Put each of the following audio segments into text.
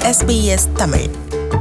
SBS Tamil.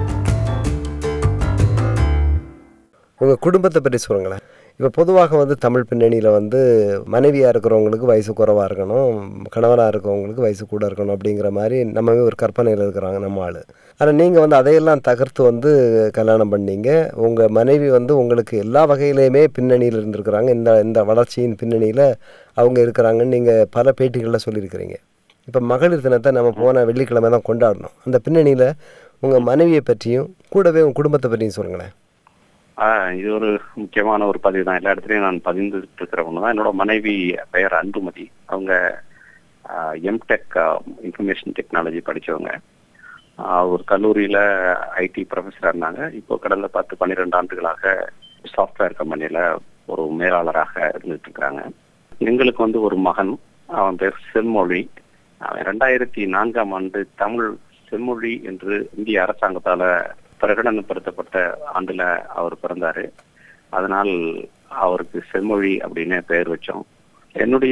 உங்கள் குடும்பத்தை பற்றி சொல்லுங்களேன். இப்போ பொதுவாக தமிழ் பின்னணியில் மனைவியாக இருக்கிறவங்களுக்கு வயசு குறைவாக இருக்கணும், கணவனாக இருக்கிறவங்களுக்கு வயசு கூட இருக்கணும் அப்படிங்கிற மாதிரி நம்மவே ஒரு கற்பனையில் இருக்கிறாங்க நம்ம ஆள். ஆனால் நீங்கள் அதையெல்லாம் தகர்த்து கல்யாணம் பண்ணீங்க. உங்கள் மனைவி உங்களுக்கு எல்லா வகையிலையுமே பின்னணியில் இருந்திருக்கிறாங்க. இந்த வளர்ச்சியின் பின்னணியில் அவங்க இருக்கிறாங்கன்னு நீங்கள் பல பேட்டிகளில் சொல்லியிருக்கிறீங்க. இப்போ மகளிர் தினத்தை நம்ம போன வெள்ளிக்கிழமை தான் கொண்டாடணும். அந்த பின்னணியில் உங்கள் மனைவியை பற்றியும் கூடவே உங்கள் குடும்பத்தை பற்றியும் சொல்லுங்களேன். இது ஒரு முக்கியமான ஒரு பதிவு தான். எல்லா இடத்துலையும் நான் பதிந்துட்டு இருக்கிற ஒன்று தான். என்னோட மனைவி பெயர் அன்புமதி. அவங்க எம்டெக் இன்ஃபர்மேஷன் டெக்னாலஜி படித்தவங்க. ஒரு கல்லூரியில் ஐடி ப்ரொஃபஸராக இருந்தாங்க. இப்போ கடந்த 10-12 ஆண்டுகளாக சாஃப்ட்வேர் கம்பெனியில் ஒரு மேலாளராக இருந்துட்டு இருக்கிறாங்க. எங்களுக்கு ஒரு மகன், அவன் பேர் செம்மொழி. அவன் 2004ஆம் ஆண்டு தமிழ் செம்மொழி என்று இந்திய அரசாங்கத்தால் பிரகடனப்படுத்தப்பட்ட ஆண்டுல அவர் பிறந்தாரு. அதனால் அவருக்கு செம்மொழி அப்படின்னு பெயர் வச்சோம். என்னுடைய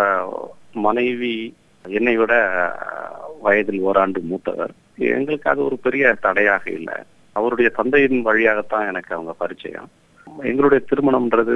மனைவி என்னை விட வயதில் ஓராண்டு மூத்தவர். எங்களுக்கு அது ஒரு பெரிய தடையாக இல்லை. அவருடைய தந்தையின் வழியாகத்தான் எனக்கு அவங்க பரிச்சயம். எங்களுடைய திருமணம்ன்றது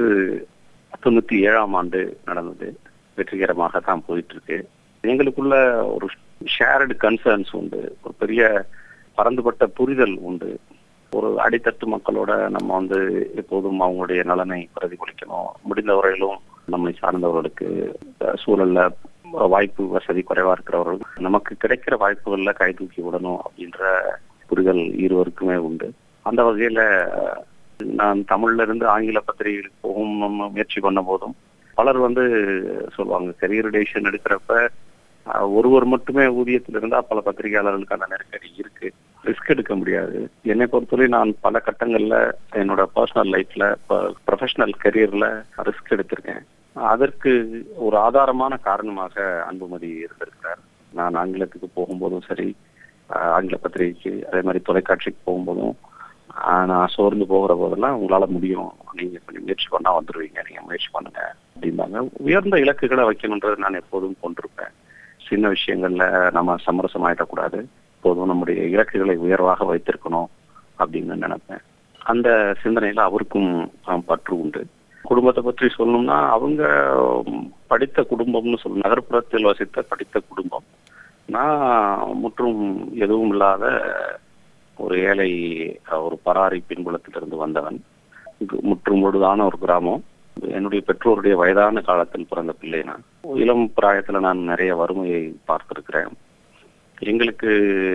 97ஆம் ஆண்டு நடந்தது. வெற்றிகரமாக தான் போயிட்டு இருக்கு. எங்களுக்குள்ள ஒரு ஷேர்டு கன்சர்ன்ஸ் உண்டு, ஒரு பெரிய பரந்துபட்ட புரிதல் உண்டு. ஒரு அடித்தட்டு மக்களோட நம்ம எப்போதும் அவங்களுடைய நலனை பிரதிபலிக்கணும். முடிந்தவரையிலும் நம்மை சார்ந்தவர்களுக்கு சூழல்ல வாய்ப்பு வசதி குறைவா இருக்கிறவர்கள் நமக்கு கிடைக்கிற வாய்ப்புகள்ல கை தூக்கி விடணும் அப்படின்ற புரிதல் இருவருக்குமே உண்டு. அந்த வகையில நான் தமிழ்ல இருந்து ஆங்கில பத்திரிகைகளுக்கு போகும் முயற்சி பண்ண போதும் பலர் சொல்லுவாங்க, கரியர் டெசிஷன் எடுக்கிறப்ப ஒருவர் மட்டுமே ஊதியத்தில் இருந்தா பல பத்திரிகையாளர்களுக்கான நெருக்கடி இருக்கு, ரிஸ்க் எடுக்க முடியாது. என்னை பொறுத்தவரை நான் பல கட்டங்கள்ல என்னோட பர்சனல் லைஃப்ல ப்ரொஃபஷனல் கரியர்ல ரிஸ்க் எடுத்திருக்கேன். அதற்கு ஒரு ஆதாரமான காரணமாக அன்புமதி இருந்திருக்கிறார். நான் ஆங்கிலத்துக்கு போகும்போதும் சரி, ஆங்கில பத்திரிகைக்கு அதே மாதிரி தொலைக்காட்சிக்கு போகும்போதும் நான் சோர்ந்து போகிற போதெல்லாம் உங்களால முடியும், நீங்க கொஞ்சம் முயற்சி பண்ணா வந்துருவீங்க, நீங்க முயற்சி பண்ணுங்க அப்படிம்பாங்க. உயர்ந்த இலக்குகளை வைக்கணுன்றது நான் எப்போதும் கொண்டிருப்பேன். சின்ன விஷயங்கள்ல நம்ம சமரசம் ஆயிடக்கூடாது, எப்போதும் நம்முடைய இலக்குகளை உயர்வாக வைத்திருக்கணும் அப்படின்னு நினைப்பேன். அந்த சிந்தனையில அவருக்கும் பற்று உண்டு. குடும்பத்தை பற்றி சொல்லணும்னா அவங்க படித்த குடும்பம்னு நகர்ப்புறத்தில் வசித்த படித்த குடும்பம். நான் முற்றும் எதுவும் இல்லாத ஒரு ஏழை, ஒரு பராரி பின்புலத்திலிருந்து வந்தவன். முற்றும் முழுதான ஒரு கிராமம். என்னுடைய பெற்றோருடைய வயதான காலத்தில் பிறந்த பிள்ளை நான். இளம் பிராயத்துல நான் நிறைய வறுமையை பார்த்திருக்கிறேன். எங்களுக்கு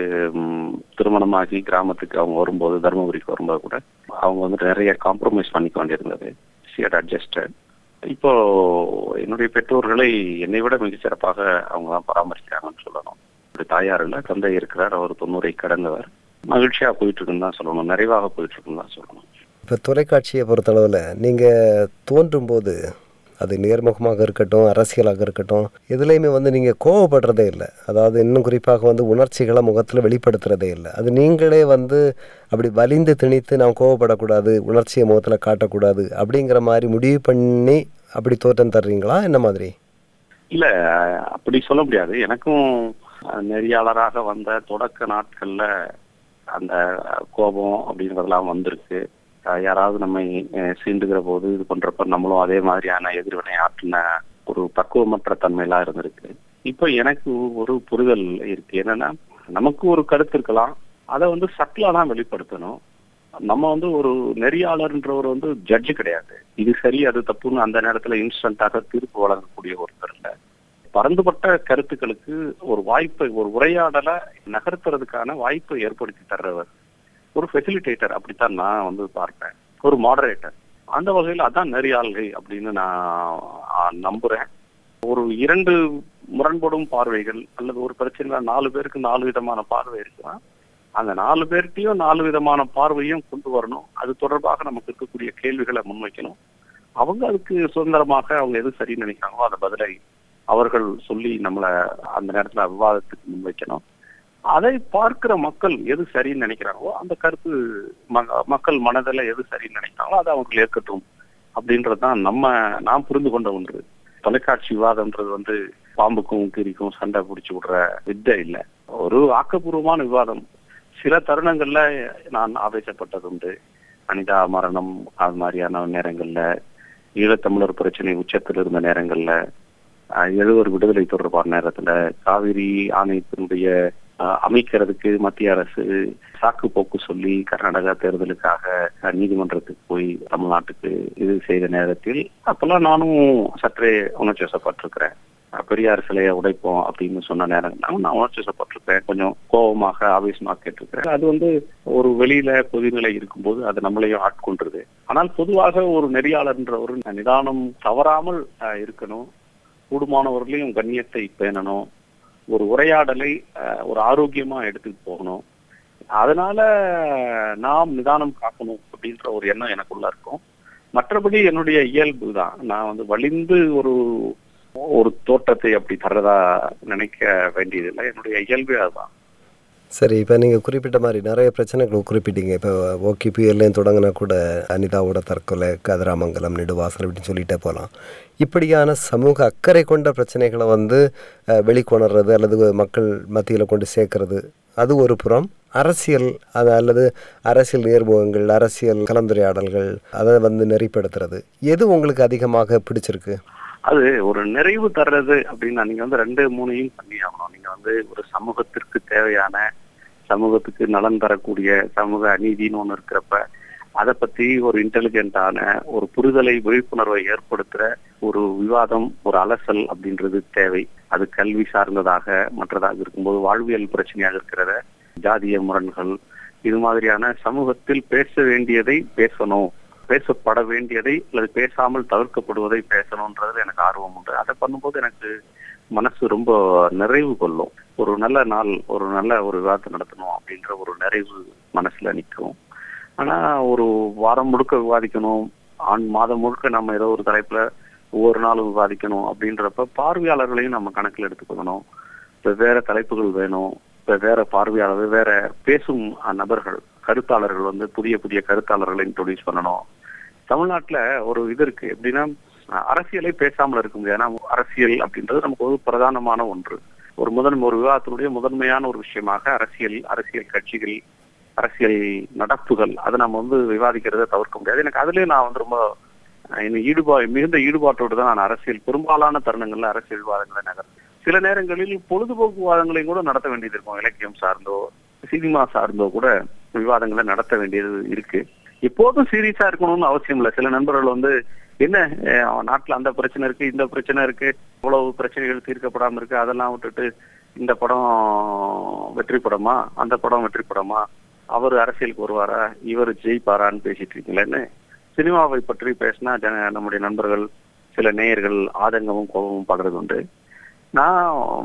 திருமணமாகி கிராமத்துக்கு அவங்க வரும்போது, தர்மபுரிக்கு வரும்போது கூட அவங்க நிறைய காம்ப்ரமைஸ் பண்ணிக்க வேண்டியிருந்தது. அட்ஜஸ்டட். இப்போ என்னுடைய பெற்றோர்களை என்னை விட மிகச்சிறப்பாக அவங்க தான் பராமரிக்கிறாங்கன்னு சொல்லணும். தாயார் இல்ல, தந்தை இருக்கிறார். அவர் 90 கடந்தவர். மகிழ்ச்சியா போயிட்டு இருக்குன்னு தான் சொல்லணும், நிறைவாக போயிட்டு இருக்குன்னு தான் சொல்லணும். இப்போ தொலைக்காட்சியை பொறுத்தளவில் நீங்கள் தோன்றும் போது அது நேர்முகமாக இருக்கட்டும், அரசியலாக இருக்கட்டும், எதுலேயுமே நீங்கள் கோவப்படுறதே இல்லை. அதாவது இன்னும் குறிப்பாக உணர்ச்சிகளை முகத்தில் வெளிப்படுத்துறதே இல்லை. அது நீங்களே அப்படி வலிந்து திணித்து நான் கோவப்படக்கூடாது, உணர்ச்சியை முகத்தில் காட்டக்கூடாது அப்படிங்கிற மாதிரி முடிவு பண்ணி அப்படி தோற்றம் தர்றீங்களா, என்ன மாதிரி? இல்லை, அப்படி சொல்ல முடியாது. எனக்கும் நெறியாளராக வந்த தொடக்க நாட்கள்ல அந்த கோபம் அப்படிங்கிறதெல்லாம் வந்திருக்கு. யாராவது நம்மை சீண்டுகிற போது இது பண்றப்ப நம்மளும் அதே மாதிரியான எதிர்வினை ஆற்றின ஒரு பக்குவமற்ற தன்மையெல்லாம் இருந்திருக்கு. இப்போ எனக்கு ஒரு புரிதல் இருக்கு. என்னன்னா, நமக்கு ஒரு கருத்து இருக்கலாம், அதை சட்டிலா தான் வெளிப்படுத்தணும். நம்ம ஒரு நெறியாளர்ன்றவர் ஜட்ஜு கிடையாது. இது சரி அது தப்புன்னு அந்த நேரத்துல இன்ஸ்டன்டாக தீர்ப்பு வழங்கக்கூடிய ஒருத்தர் இல்லை. பரந்துபட்ட கருத்துக்களுக்கு ஒரு வாய்ப்பை, ஒரு உரையாடலை நகர்த்துறதுக்கான வாய்ப்பை ஏற்படுத்தி தர்றவர் ஒரு ஃபெசிலிட்டேட்டர். அப்படித்தான் நான் பார்ப்பேன். ஒரு மாடரேட்டர். அந்த வகையில் அதான் நெறியாள்கை அப்படின்னு நான் நம்புறேன். ஒரு 2 முரண்படும் பார்வைகள் அல்லது ஒரு பிரச்சனை 4 பேருக்கு 4 விதமான பார்வை இருக்குன்னா அந்த 4 பேர்கிட்டையும் 4 விதமான பார்வையும் கொண்டு வரணும். அது தொடர்பாக நமக்கு இருக்கக்கூடிய கேள்விகளை முன்வைக்கணும். அவங்க அதுக்கு சுதந்திரமாக அவங்க எது சரின்னு நினைக்கிறாங்களோ அந்த பதிலை அவர்கள் சொல்லி நம்மளை அந்த நேரத்துல விவாதத்துக்கு முன்வைக்கணும். அதை பார்க்கிற மக்கள் எது சரின்னு நினைக்கிறாங்களோ அந்த கருத்து மக்கள் மனதில் எது சரின்னு நினைக்கிறாங்களோ அதை அவங்க ஏற்கட்டும் அப்படின்றதுதான் நான் புரிந்து கொண்ட ஒன்று. தொலைக்காட்சி விவாதம்ன்றது பாம்புக்கும் கீரிக்கும் சண்டை பிடிச்சி விடுற வித்தை இல்லை. ஒரு ஆக்கப்பூர்வமான விவாதம். சில தருணங்கள்ல நான் ஆவேசப்பட்டதுண்டு. அனிதா மரணம் அது மாதிரியான நேரங்கள்ல, ஈழத்தமிழர் பிரச்சனை உச்சத்தில் இருந்த நேரங்கள்ல, 70 விடுதலை தொடர்பான நேரத்துல, காவிரி ஆணையத்தினுடைய அமைக்கிறதுக்கு மத்திய அரசு சாக்கு போக்கு சொல்லி கர்நாடகா தேர்தலுக்காக நீதிமன்றத்துக்கு போய் தமிழ்நாட்டுக்கு இது செய்த நேரத்தில் அப்பெல்லாம் நானும் சற்றே உணர்ச்சி வசப்பட்டிருக்கிறேன். பெரியார் சிலையை உடைப்போம் அப்படின்னு சொன்ன நேரம் நான் உணர்ச்சி வசப்பட்டிருக்கேன். கொஞ்சம் கோபமாக ஆவேசமாக கேட்டிருக்கிறேன். அது ஒரு வெளியில பொதுநிலை இருக்கும்போது அது நம்மளையும் ஆட்கொண்டுருது. ஆனால் பொதுவாக ஒரு நெறியாளர்ன்ற ஒரு நிதானம் தவறாமல் இருக்கணும். கூடுமானவர்களையும் கண்ணியத்தை பேணணும். ஒரு உரையாடலை ஒரு ஆரோக்கியமா எடுத்துட்டு போகணும். அதனால நாம் நிதானம் காக்கணும் அப்படின்ற ஒரு எண்ணம் எனக்குள்ள இருக்கும். மற்றபடி என்னுடைய இயல்பு தான். நான் வலிந்து ஒரு தோட்டத்தை அப்படி தர்றதா நினைக்க வேண்டியதில்லை. என்னுடைய இயல்பே அதுதான். சரி, இப்போ நீங்கள் குறிப்பிட்ட மாதிரி நிறைய பிரச்சனைகள் குறிப்பிட்டீங்க. இப்போ OKPLலையும் தொடங்கினா கூட அனிதாவோட தற்கொலை, கதிராமங்கலம், நெடுவாசல் அப்படின்னு சொல்லிட்டே போகலாம். இப்படியான சமூக அக்கறை கொண்ட பிரச்சனைகளை வெளிக்கொணர்றது அல்லது மக்கள் மத்தியில் கொண்டு சேர்க்கறது அது ஒரு புறம். அரசியல் அல்லது அரசியல் நேர்முகங்கள், அரசியல் கலந்துரையாடல்கள் அதை நெறிப்படுத்துறது எது உங்களுக்கு அதிகமாக பிடிச்சிருக்கு? அது ஒரு நிறைவு தர்றது அப்படின்னா நீங்க 2-3 பண்ணி ஆகணும். நீங்க ஒரு சமூகத்திற்கு தேவையான, சமூகத்துக்கு நலன் தரக்கூடிய சமூக அநீதினு ஒண்ணு இருக்கிறப்ப அதை பத்தி ஒரு இன்டெலிஜென்டான ஒரு புரிதலை, விழிப்புணர்வை ஏற்படுத்துற ஒரு விவாதம், ஒரு அலசல் அப்படின்றது தேவை. அது கல்வி சார்ந்ததாக மற்றதாக இருக்கும்போது, வாழ்வியல் பிரச்சனையாக இருக்கிறத, ஜாதிய முரண்கள், இது மாதிரியான சமூகத்தில் பேச வேண்டியதை பேசணும், பேசப்பட வேண்டியதை அல்லது பேசாமல் தவிர்க்கப்படுவதை பேசணும்ன்றது எனக்கு ஆர்வம் உண்டு. அதை பண்ணும்போது எனக்கு மனசு ரொம்ப நிறைவு கொள்ளும். ஒரு நல்ல நாள், ஒரு நல்ல ஒரு விவாதத்தை நடத்தணும் அப்படின்ற ஒரு நிறைவு மனசுல நிற்கும். ஆனா ஒரு வாரம் முழுக்க விவாதிக்கணும், மாதம் முழுக்க நம்ம ஏதோ ஒரு தலைப்புல ஒவ்வொரு நாளும் விவாதிக்கணும் அப்படின்றப்ப பார்வையாளர்களையும் நம்ம கணக்கில் எடுத்துக்கணும். வெவ்வேறு தலைப்புகள் வேணும், வெவ்வேறு பார்வையாளர், வெவ்வேறு பேசும் நபர்கள், கருத்தாளர்கள் புதிய புதிய கருத்தாளர்களை இன்ட்ரோடியூஸ் பண்ணணும். தமிழ்நாட்டுல ஒரு இது இருக்கு, எப்படின்னா அரசியலை பேசாமல் இருக்க முடியாது. ஏன்னா அரசியல் அப்படின்றது நமக்கு ஒரு பிரதானமான ஒன்று. ஒரு விவாதத்தினுடைய முதன்மையான ஒரு விஷயமாக அரசியல் கட்சிகள், அரசியல் நடப்புகள், அதை நம்ம விவாதிக்கிறத தவிர்க்க முடியாது. எனக்கு அதுலயே நான் ரொம்ப மிகுந்த ஈடுபாட்டோடு தான் நான் அரசியல் பெரும்பாலான தருணங்கள்ல அரசியல் விவாதங்களை நகர்ந்து, சில நேரங்களில் பொழுதுபோக்கு விவாதங்களையும் கூட நடத்த வேண்டியது இருக்கும். இலக்கியம் சார்ந்தோ சினிமா சார்ந்தோ கூட விவாதங்களை நடத்த வேண்டியது இருக்கு. எப்போதும் சீரியஸா இருக்கணும்னு அவசியம் இல்லை. சில நண்பர்கள் என்ன நாட்டுல அந்த பிரச்சனை இருக்கு, இந்த பிரச்சனை இருக்கு, இவ்வளவு பிரச்சனைகள் தீர்க்கப்படாம இருக்கு, அதெல்லாம் விட்டுட்டு இந்த படம் வெற்றி படமா, அந்த படம் வெற்றி படமா, அவர் அரசியலுக்கு வருவாரா, இவர் ஜெயிப்பாரான்னு பேசிட்டு இருக்கீங்களேன்னு சினிமாவை பற்றி பேசினா நம்முடைய நண்பர்கள், சில நேயர்கள் ஆதங்கமும் கோபமும் படுறது உண்டு. நான்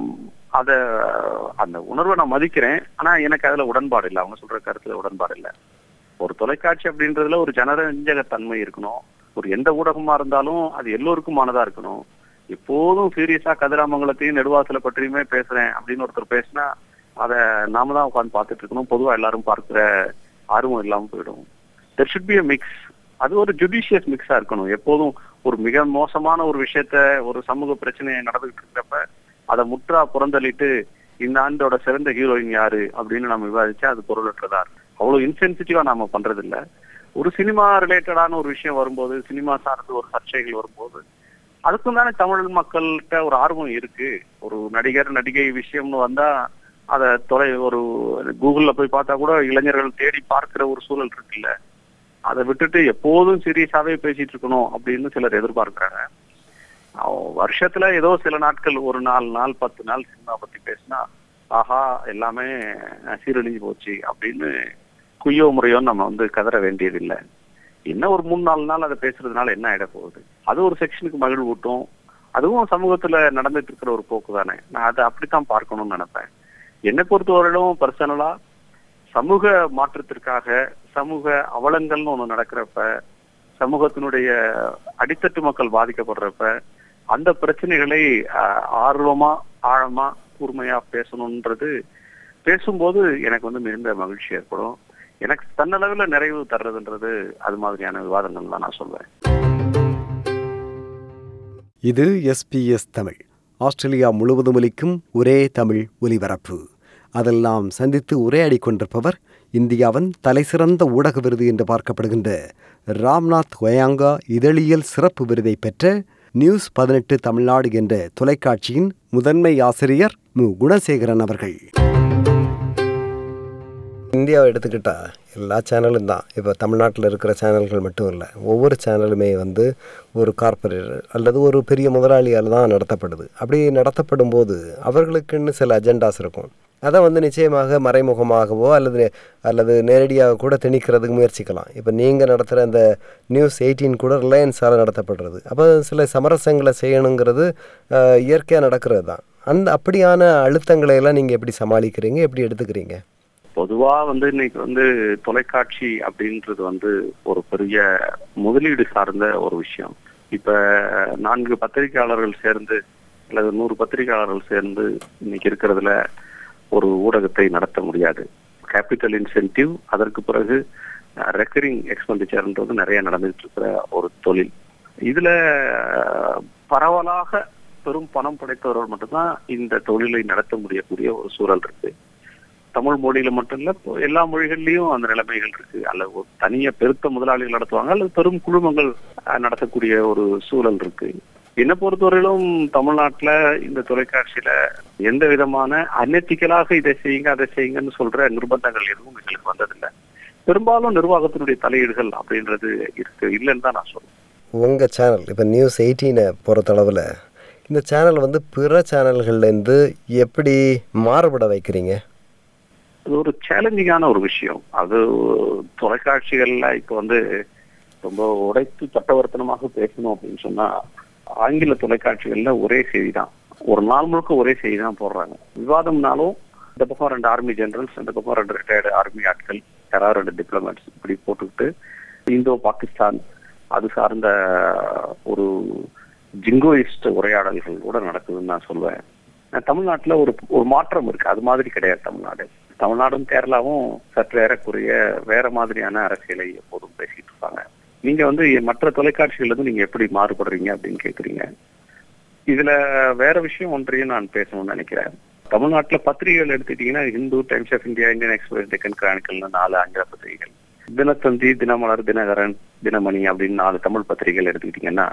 அந்த உணர்வை நான் மதிக்கிறேன். ஆனா எனக்கு அதுல உடன்பாடு இல்லை. அவங்க சொல்ற கருத்துல உடன்பாடு இல்லை. ஒரு தொலைக்காட்சி அப்படின்றதுல ஒரு ஜனரஞ்சகத்தன்மை இருக்கணும். ஒரு எந்த ஊடகமா இருந்தாலும் அது எல்லோருக்குமானதா இருக்கணும். எப்போதும் சீரியஸா கதிராமங்கலத்தையும் நெடுவாசலை பற்றியுமே பேசுறேன் அப்படின்னு ஒருத்தர் பேசினா அதை நாம தான் உட்காந்து பார்த்துட்டு இருக்கணும். பொதுவா எல்லாரும் பார்க்கிற ஆர்வம் இல்லாம போயிடும். There should be a mix. அது ஒரு ஜுடிஷியஸ் மிக்ஸா இருக்கணும். எப்போதும் ஒரு மிக மோசமான ஒரு விஷயத்த, ஒரு சமூக பிரச்சனையை நடந்துகிட்டு இருக்கிறப்ப அதை முற்றா புறந்தள்ளிட்டு இந்த ஆண்டோட சிறந்த ஹீரோயின் யாரு அப்படின்னு நம்ம விவாதிச்சா அது பொருளற்றதா இருக்கும். அவ்வளவு இன்சென்சிட்டிவா நாம பண்றது இல்ல. ஒரு சினிமா ரிலேட்டடான ஒரு விஷயம் வரும்போது, சினிமா சார்ந்து ஒரு சர்ச்சைகள் வரும்போது அதுக்கும் தானே தமிழ் மக்கள்கிட்ட ஒரு ஆர்வம் இருக்கு. ஒரு நடிகர் நடிகை விஷயம்னு வந்தா அதை ஒரு கூகுள்ல போய் பார்த்தா கூட இளைஞர்கள் தேடி பார்க்கிற ஒரு சூழல் இருக்குல்ல. அதை விட்டுட்டு எப்போதும் சீரியஸாவே பேசிட்டு இருக்கணும் அப்படின்னு சிலர் எதிர்பார்க்கிறாங்க. வருஷத்துல ஏதோ சில நாட்கள், ஒரு 4 நாள் 10 நாள் சினிமா பத்தி பேசினா ஆஹா எல்லாமே சீரழிஞ்சு போச்சு அப்படின்னு குய்யோ முறையோ நம்ம கதற வேண்டியதில்லை. என்ன ஒரு 3-4 நாள் அதை பேசுறதுனால என்ன ஆயிட போகுது? அது ஒரு செக்ஷனுக்கு மகிழ்வு ஊட்டும். அதுவும் சமூகத்துல நடந்துட்டு இருக்கிற ஒரு போக்கு தானே. நான் அதை அப்படித்தான் பார்க்கணும்னு நினைப்பேன். என்னை பொறுத்தவரையிலும் பர்சனலா சமூக மாற்றத்திற்காக, சமூக அவலங்கள்னு ஒண்ணு நடக்கிறப்ப, சமூகத்தினுடைய அடித்தட்டு மக்கள் பாதிக்கப்படுறப்ப அந்த பிரச்சனைகளை ஆர்வமா, ஆழமா, கூர்மையா பேசணும்ன்றது, பேசும்போது எனக்கு மிகுந்த மகிழ்ச்சி ஏற்படும். எனக்கு தன்னளவில் நிறைவு தர்றதுன்றது அது மாதிரியான விவாதங்கள் தான் நான் சொல்வேன். இது SBS தமிழ், ஆஸ்திரேலியா முழுவதும் ஒலிக்கும் ஒரே தமிழ் ஒலிபரப்பு. அதெல்லாம் சந்தித்து உரையாடி கொண்டிருப்பவர் இந்தியாவின் தலைசிறந்த ஊடக விருது என்று பார்க்கப்படுகின்ற ராம்நாத் கோயங்கா இதழியல் சிறப்பு விருதை பெற்ற நியூஸ் 18 தமிழ்நாடு என்ற தொலைக்காட்சியின் முதன்மை ஆசிரியர் மு. குணசேகரன் அவர்கள். இந்தியாவை எடுத்துக்கிட்டா எல்லா சேனலும் தான். இப்போ தமிழ்நாட்டில் இருக்கிற சேனல்கள் மட்டும் இல்லை, ஒவ்வொரு சேனலுமே வந்து ஒரு கார்ப்பரேட் அல்லது ஒரு பெரிய முதலாளியால் தான் நடத்தப்படுது. அப்படி நடத்தப்படும் போது அவர்களுக்குன்னு சில அஜெண்டாஸ் இருக்கும். அதை வந்து நிச்சயமாக மறைமுகமாகவோ அல்லது நேரடியாக கூட திணிக்கிறதுக்கு முயற்சிக்கலாம். இப்போ நீங்கள் நடத்துகிற அந்த நியூஸ் 18 கூட ரிலையன்ஸால் நடத்தப்படுறது. அப்போ சில சமரசங்களை செய்யணுங்கிறது இயற்கையாக நடக்கிறது தான். அப்படியான அழுத்தங்களை எல்லாம் நீங்கள் எப்படி சமாளிக்கிறீங்க, எப்படி எடுத்துக்கிறீங்க? பொதுவா வந்து இன்னைக்கு வந்து தொலைக்காட்சி அப்படின்றது வந்து ஒரு பெரிய முதலீடு சார்ந்த ஒரு விஷயம். இப்ப 4 பத்திரிகையாளர்கள் சேர்ந்து அல்லது 100 பத்திரிகையாளர்கள் சேர்ந்து இன்னைக்கு இருக்கிறதுல ஒரு ஊடகத்தை நடத்த முடியாது. கேபிட்டல் இன்சென்டிவ், அதற்கு பிறகு ரெக்கரிங் எக்ஸ்பெண்டிச்சர்ன்றது நிறைய நடந்துட்டு இருக்கிற ஒரு தொழில். இதுல பரவலாக பெரும் பணம் படைத்தவர்கள் மட்டும்தான் இந்த தொழிலை நடத்த முடியக்கூடிய ஒரு சூழல் இருக்கு. தமிழ் மொழியில மட்டும் இல்ல, எல்லா மொழிகள்லயும் அந்த நிலைமைகள் இருக்கு. அல்லது தனியா பெருத்த முதலாளிகள் நடத்துவாங்க அல்லது பெரும் குழுமங்கள் நடத்தக்கூடிய ஒரு சூழல் இருக்கு. என்னை பொறுத்தவரையிலும் தமிழ்நாட்டுல இந்த தொலைக்காட்சியில எந்த விதமான அன்எத்திக்கலாக இதை செய்யுங்க அதை செய்யுங்கன்னு சொல்ற நிர்பந்தங்கள் எதுவும் எங்களுக்கு வந்ததில்லை. பெரும்பாலும் நிர்வாகத்தினுடைய தலையீடுகள் அப்படின்றது இல்லைன்னு தான் நான் சொல்றேன். உங்க சேனல் இப்ப நியூஸ் 18 பொறுத்தளவுல இந்த சேனல் வந்து பிற சேனல்கள்லேருந்து எப்படி மாறுபட வைக்கிறீங்க? அது ஒரு சேலஞ்சிங்கான ஒரு விஷயம். அது தொலைக்காட்சிகள்ல இப்ப வந்து ரொம்ப உடைத்து சட்டவர்த்தனமாக பேசணும் அப்படின்னு சொன்னா, ஆங்கில தொலைக்காட்சிகள்ல ஒரே செய்தி தான், ஒரு நாள் முழுக்க ஒரே செய்தி தான் போடுறாங்க. விவாதம்னாலும் இந்த பக்கம் 2 ஆர்மி ஜெனரல்ஸ், இந்த பக்கம் 2 ரிட்டையர்டு ஆர்மி ஆட்கள், யாராவது 2 டிப்ளமேட்ஸ் இப்படி போட்டுக்கிட்டு இந்தோ பாகிஸ்தான் அது சார்ந்த ஒரு ஜிங்கோயிஸ்ட் உரையாடல்கள் கூட நடக்குதுன்னு நான் சொல்லுவேன். தமிழ்நாட்டுல ஒரு மாற்றம் இருக்கு. அது மாதிரி கிடையாது. தமிழ்நாடும் கேரளாவும் சற்று ஏறக்குறைய வேற மாதிரியான அரசியலை எப்போதும் பேசிட்டு இருப்பாங்க. நீங்க வந்து மற்ற தொலைக்காட்சிகள் இருந்து நீங்க எப்படி மாறுபடுறீங்க அப்படின்னு கேக்குறீங்க. இதுல வேற விஷயம் ஒன்றையும் நான் பேசணும்னு நினைக்கிறேன். தமிழ்நாட்டுல பத்திரிகைகள் எடுத்துட்டீங்கன்னா Hindu, Times of India, Indian Express, Deccan கிரானிக்கல்னு 4 ஆங்கில பத்திரிகைகள், தினத்தந்தி, தினமலர், தினகரன், தினமணி அப்படின்னு 4 தமிழ் பத்திரிகைகள் எடுத்துக்கிட்டீங்கன்னா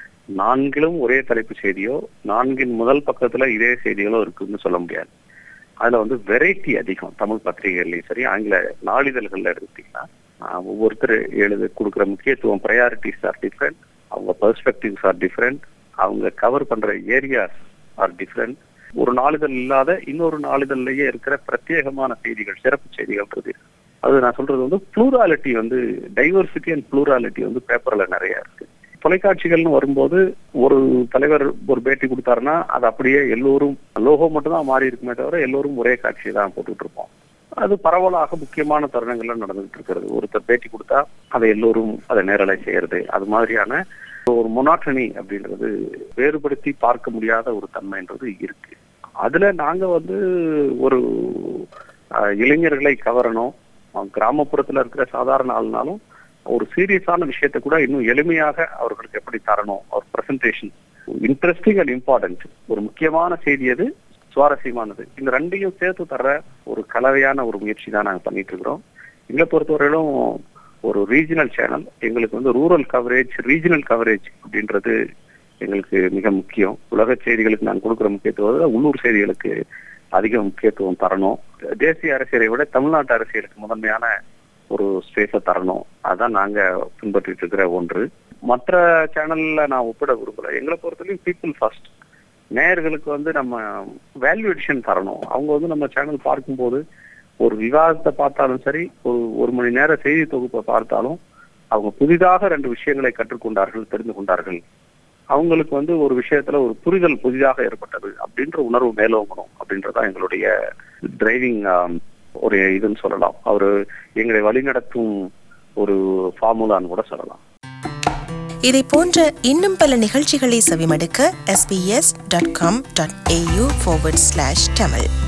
4லும் ஒரே தலைப்பு செய்தியோ 4 முதல் பக்கத்துல இதே செய்திகளோ இருக்குன்னு சொல்ல முடியாது. அதுல வந்து வெரைட்டி அதிகம். தமிழ் பத்திரிகைகள்லயும் சரி, ஆங்கில நாளிதழ்கள்ல எடுத்துட்டீங்கன்னா ஒவ்வொருத்தர் கொடுக்குற முக்கியத்துவம், ப்ரையாரிட்டிஸ் ஆர் டிஃப்ரெண்ட், அவங்க பெர்ஸ்பெக்டிவ்ஸ் ஆர் டிஃப்ரெண்ட், அவங்க கவர் பண்ற ஏரியாஸ் ஆர் டிஃப்ரெண்ட். ஒரு நாளிதழ் இல்லாத இன்னொரு நாளிதழ்லயே இருக்கிற பிரத்யேகமான செய்திகள், சிறப்பு செய்திகள்ன்றது, அது நான் சொல்றது வந்து ப்ளூராலிட்டி, வந்து டைவர்சிட்டி அண்ட் ப்ளூராலிட்டி வந்து பேப்பர்ல நிறைய இருக்கு. தொலைக்காட்சிகள்னு வரும்போது ஒரு தலைவர் ஒரு பேட்டி கொடுத்தாருன்னா அது அப்படியே எல்லோரும் லோகோ மட்டும் தான் மாறி இருக்குமே தவிர எல்லோரும் ஒரே காட்சியை தான் போட்டுட்டு இருப்போம். அது பரவலாக முக்கியமான தருணங்கள்ல நடந்துகிட்டு இருக்கிறது. ஒருத்தர் பேட்டி கொடுத்தா அதை எல்லோரும் அதை நேரலை செய்யறது, அது மாதிரியான ஒரு மொனாட்டனி அப்படின்றது, வேறுபடுத்தி பார்க்க முடியாத ஒரு தன்மைன்றது இருக்கு. அதுல நாங்க வந்து ஒரு இளைஞர்களை கவரணும், கிராமப்புறத்துல இருக்கிற சாதாரண ஆளுனாலும் ஒரு சீரியஸான விஷயத்தை கூட இன்னும் எளிமையாக அவர்களுக்கு எப்படி தரணும், ஒரு பிரசன்டேஷன் இன்ட்ரெஸ்டிங் அண்ட் இம்பார்ட்டன்ட், ஒரு முக்கியமான செய்தி அது, சுவாரஸ்யமானது, இந்த 2யும் சேர்த்து தர்ற ஒரு கலவையான ஒரு முயற்சி தான் நாங்கள் பண்ணிட்டு இருக்கிறோம். எங்களை பொறுத்தவரையிலும் ஒரு ரீஜனல் சேனல், எங்களுக்கு வந்து ரூரல் கவரேஜ், ரீஜனல் கவரேஜ் அப்படின்றது எங்களுக்கு மிக முக்கியம். உலக செய்திகளுக்கு நான் கொடுக்குற முக்கியத்துவம் உள்ளூர் செய்திகளுக்கு அதிக முக்கியத்துவம் தரணும். தேசிய அரசியலை விட தமிழ்நாட்டு அரசியலுக்கு முதன்மையான ஒரு ஸ்பேஸை தரணும். அதான் நாங்க பின்பற்றிட்டு இருக்கிற ஒன்று. மற்ற சேனல்ல நான் ஒப்பிட விரும்பல. எங்களை பொறுத்தவரைக்கும் பீப்புள் ஃபர்ஸ்ட். நேயர்களுக்கு வந்து நம்ம வேல்யூ எடிஷன் தரணும். அவங்க வந்து நம்ம சேனல் பார்க்கும்போது ஒரு விவாதத்தை பார்த்தாலும் சரி, ஒரு மணி நேர செய்தி தொகுப்பை பார்த்தாலும் அவங்க புதிதாக 2 விஷயங்களை கற்றுக்கொண்டார்கள், தெரிந்து கொண்டார்கள். அவங்களுக்கு வந்து ஒரு விஷயத்துல ஒரு புரிதல் புதிதாக ஏற்பட்டது அப்படின்ற உணர்வு மேலோங்கணும் அப்படின்றதான் எங்களுடைய டிரைவிங் ஒரு இதுன்னு சொல்லலாம். அவரு எங்களை வழிநடத்தும் ஒரு ஃபார்முலான்னு கூட சொல்லலாம். இதை போன்ற இன்னும் பல நிகழ்ச்சிகளை செவிமடுக்க sbs.com.au/tamil